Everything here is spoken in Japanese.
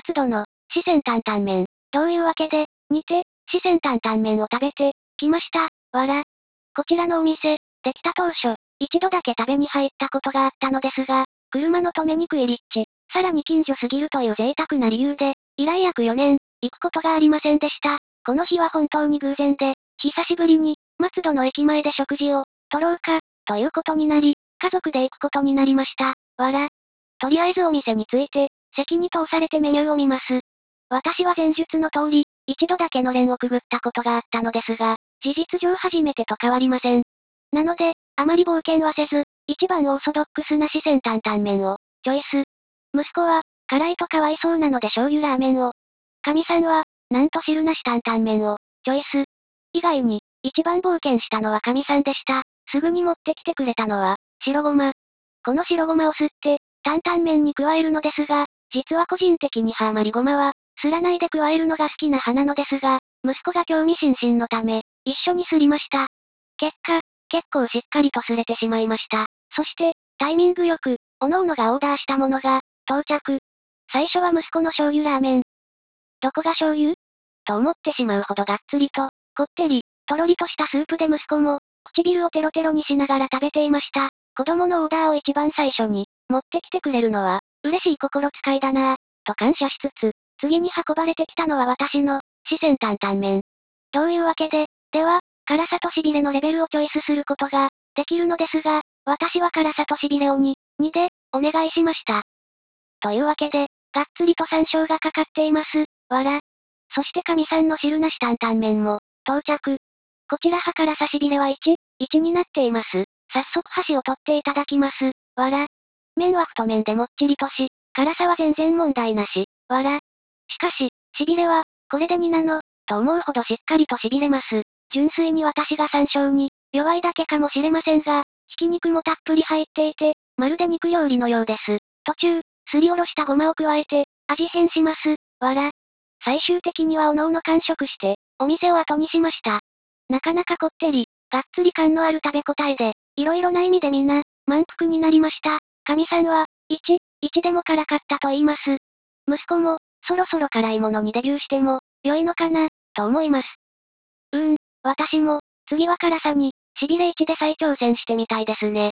松戸の、四川担々麺。どういうわけで、にて、四川担々麺を食べて、きました。わら。こちらのお店、できた当初、一度だけ食べに入ったことがあったのですが、車の止めにくい立地、さらに近所すぎるという贅沢な理由で、以来約4年、行くことがありませんでした。この日は本当に偶然で、久しぶりに、松戸の駅前で食事を、取ろうか、ということになり、家族で行くことになりました。わら。とりあえずお店に着いて、席に通されてメニューを見ます。私は前述の通り、一度だけのれんをくぐったことがあったのですが、事実上初めてと変わりません。なので、あまり冒険はせず、一番オーソドックスな四川担々麺を、チョイス。息子は、辛いとかわいそうなので醤油ラーメンを。かみさんは、なんと汁なし担々麺を、チョイス。以外に、一番冒険したのはかみさんでした。すぐに持ってきてくれたのは、白ごま。この白ごまを吸って、担々麺に加えるのですが、実は個人的にハーマリごまは、すらないで加えるのが好きな派なのですが、息子が興味津々のため、一緒にすりました。結果、結構しっかりとすれてしまいました。そして、タイミングよく、各々がオーダーしたものが、到着。最初は息子の醤油ラーメン。どこが醤油と思ってしまうほどがっつりと、こってり、とろりとしたスープで息子も、唇をテロテロにしながら食べていました。子供のオーダーを一番最初に、持ってきてくれるのは、嬉しい心遣いだなぁ、と感謝しつつ、次に運ばれてきたのは私の、四川担々麺。どういうわけで、では、辛さと痺れのレベルをチョイスすることが、できるのですが、私は辛さと痺れを2で、お願いしました。というわけで、がっつりと山椒がかかっています。わら。そして神さんの汁なし担々麺も、到着。こちらは辛さ痺れは1になっています。早速箸を取っていただきます。わら。麺は太麺でもっちりとし、辛さは全然問題なし。わら。しかし、痺れは、これで2なの、と思うほどしっかりと痺れます。純粋に私が山椒に、弱いだけかもしれませんが、ひき肉もたっぷり入っていて、まるで肉料理のようです。途中、すりおろしたごまを加えて、味変します。わら。最終的にはおのおの完食して、お店を後にしました。なかなかこってり、がっつり感のある食べ応えで、いろいろな意味でみんな、満腹になりました。神さんは、1でも辛かったと言います。息子も、そろそろ辛いものにデビューしても、良いのかな、と思います。私も、次は辛さに、痺れ1で再挑戦してみたいですね。